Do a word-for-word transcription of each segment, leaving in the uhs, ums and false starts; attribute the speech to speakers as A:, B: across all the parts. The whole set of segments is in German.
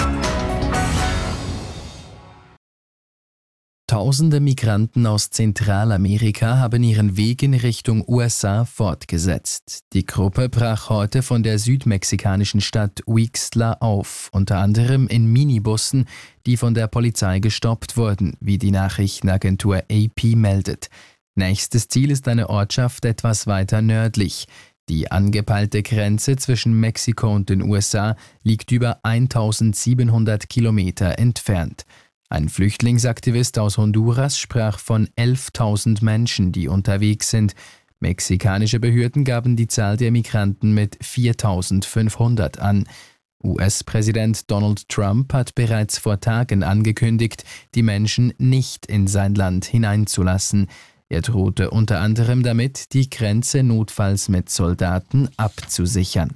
A: Tausende Migranten aus Zentralamerika haben ihren Weg in Richtung U S A fortgesetzt. Die Gruppe brach heute von der südmexikanischen Stadt Huixtla auf, unter anderem in Minibussen, die von der Polizei gestoppt wurden, wie die Nachrichtenagentur A P meldet. Nächstes Ziel ist eine Ortschaft etwas weiter nördlich. Die angepeilte Grenze zwischen Mexiko und den U S A liegt über eintausendsiebenhundert Kilometer entfernt. Ein Flüchtlingsaktivist aus Honduras sprach von elftausend Menschen, die unterwegs sind. Mexikanische Behörden gaben die Zahl der Migranten mit viertausendfünfhundert an. U S-Präsident Donald Trump hat bereits vor Tagen angekündigt, die Menschen nicht in sein Land hineinzulassen. Er drohte unter anderem damit, die Grenze notfalls mit Soldaten abzusichern.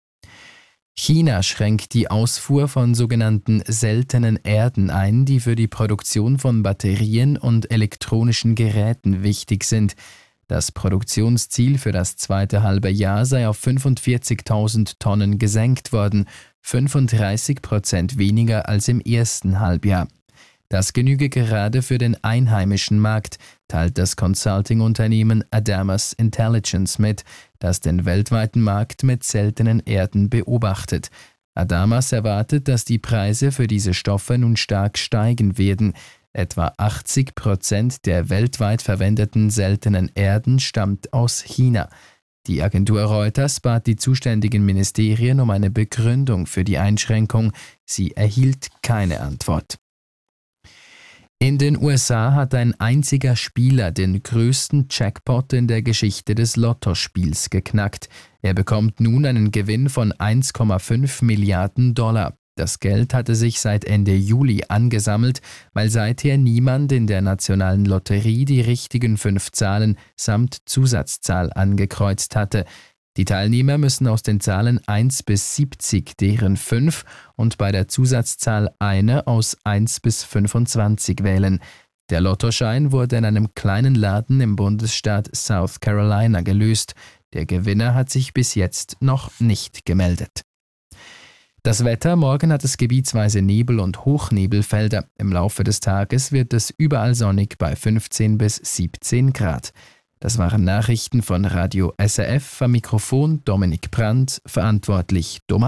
A: China schränkt die Ausfuhr von sogenannten seltenen Erden ein, die für die Produktion von Batterien und elektronischen Geräten wichtig sind. Das Produktionsziel für das zweite halbe Jahr sei auf fünfundvierzigtausend Tonnen gesenkt worden, fünfunddreißig Prozent weniger als im ersten Halbjahr. Das genüge gerade für den einheimischen Markt, teilt das Consulting-Unternehmen Adamas Intelligence mit, das den weltweiten Markt mit seltenen Erden beobachtet. Adamas erwartet, dass die Preise für diese Stoffe nun stark steigen werden. Etwa achtzig Prozent der weltweit verwendeten seltenen Erden stammt aus China. Die Agentur Reuters bat die zuständigen Ministerien um eine Begründung für die Einschränkung. Sie erhielt keine Antwort. In den U S A hat ein einziger Spieler den größten Jackpot in der Geschichte des Lottospiels geknackt. Er bekommt nun einen Gewinn von eins Komma fünf Milliarden Dollar. Das Geld hatte sich seit Ende Juli angesammelt, weil seither niemand in der nationalen Lotterie die richtigen fünf Zahlen samt Zusatzzahl angekreuzt hatte. Die Teilnehmer müssen aus den Zahlen eins bis siebzig deren fünf und bei der Zusatzzahl eine aus eins bis fünfundzwanzig wählen. Der Lottoschein wurde in einem kleinen Laden im Bundesstaat South Carolina gelöst. Der Gewinner hat sich bis jetzt noch nicht gemeldet. Das Wetter: Morgen hat es gebietsweise Nebel und Hochnebelfelder. Im Laufe des Tages wird es überall sonnig bei fünfzehn bis siebzehn Grad. Das waren Nachrichten von Radio S R F, am Mikrofon Dominik Brandt, verantwortlich Thomas